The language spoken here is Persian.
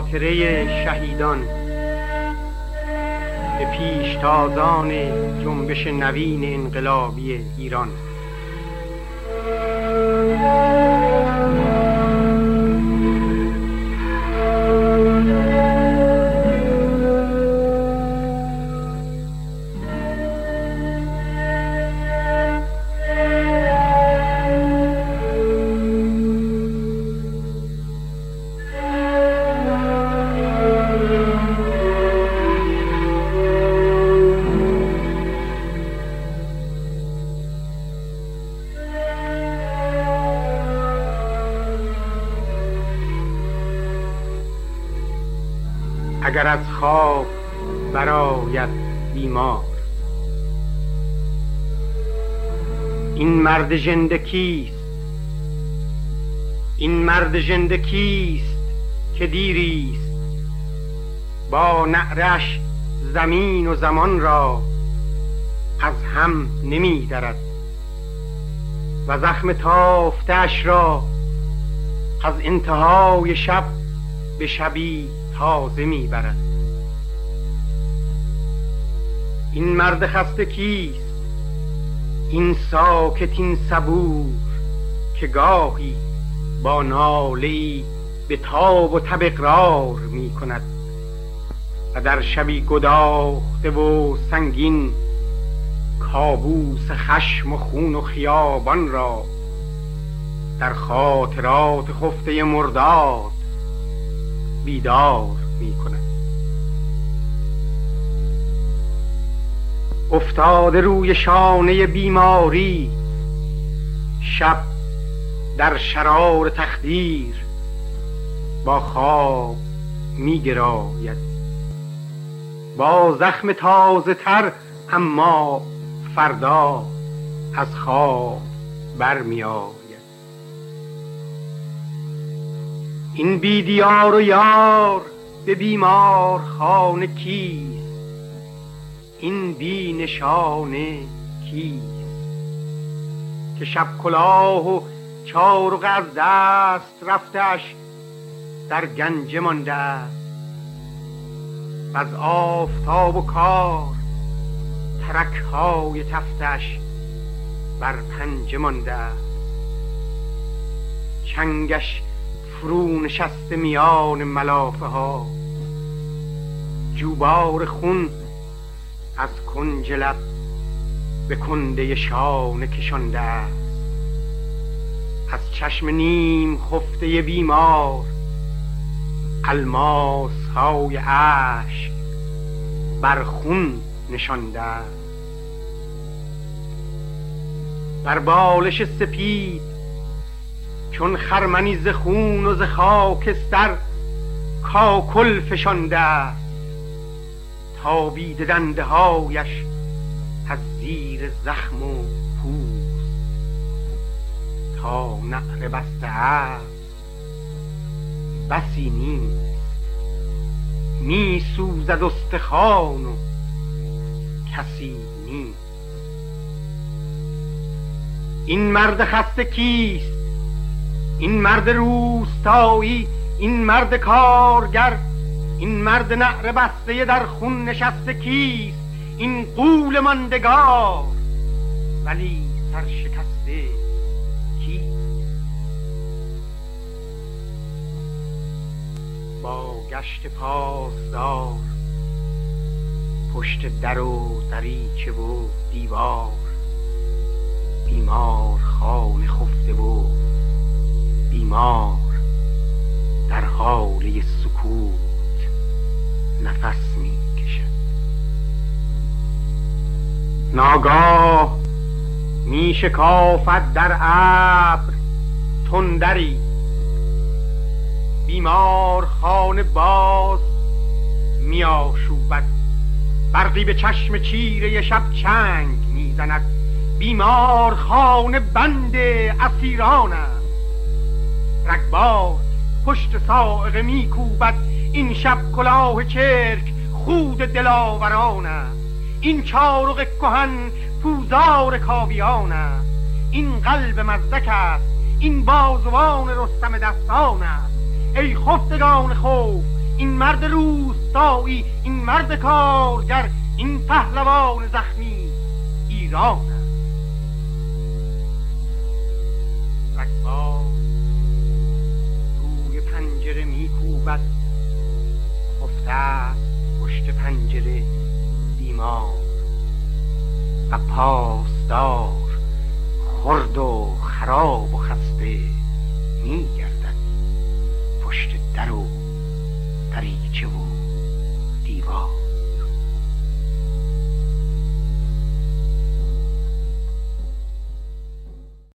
خاطره شهیدان، به پیشتازان جنبش نوین انقلابی ایران. اگر از خواب برآید بیمار، این مرد ژنده کیست؟ این مرد ژنده کیست که دیریست با نعرش زمین و زمان را از هم نمی درد و زخم تافته‌اش را از انتهای شب به شبی تازه میبرد. این مرد خسته کیست؟ این ساکت، این صبور که گاهی با ناله‌ای به تاب و تب اقرار می کند و در شبی گداخته و سنگین کابوس خشم و خون و خیابان را در خاطرات خفته مرداد بیدار می کند. افتاده روی شانه بیماری، شب در شرار تخدیر با خواب می گراید، با زخم تازه تر اما فردا از خواب برمی آید. این بیدیار و یار به بیمار خانه کیست؟ این بی نشانه کیست که شب کلاه و چارق از دست رفتش در گنج مانده است و از آفتاب و کار ترک‌های تفتش بر پنجه مانده است. چنگش فرو نشسته میان ملافه ها، جوبار خون از کنج لب به کنده شانه کشانده است. از چشم نیم خفته بیمار الماس های اشک بر خون نشانده است. بر بالش سپید چون خرمنی ز خون و ز خاکستر کاکل فشانده است. تابیده دنده هایش از زیر زخم و پوست تا نعره بسته است بسی نیست. می سوزد استخوان و کسی نیست. این مرد خسته کیست؟ این مرد روستایی، این مرد کارگر، این مرد نعره بسته در خون نشسته کیست؟ این غول ماندگار ولی سرشکسته کیست؟ با گشت پاسدار پشت در و دریچه و دیوار بیمار خانه خفته و بیمار در حاله سکوت نفس می کشد. ناگاه می شکافد در ابر تندری، بیمار خانه باز می آشوبد. برقی به چشم چیره شب چنگ می زند. بیمار خانه بند اسیران است. رگبار پشت صاعقه می کوبد. این شب کلاه چرک خود دلاوران است. این چارق کهن پوزار کاویان است. این قلب مزدک است. این بازوان رستم دستان است. ای خفتگان خوف این مرد روستایی، این مرد کارگر، این پهلوان زخمی ایران است. رگبار روی پنجره میکوبد، خفته است پشت پنجره بیمار و پاسدار خرد و خراب و خسته میگردد پشت در و دریچه و دیوار.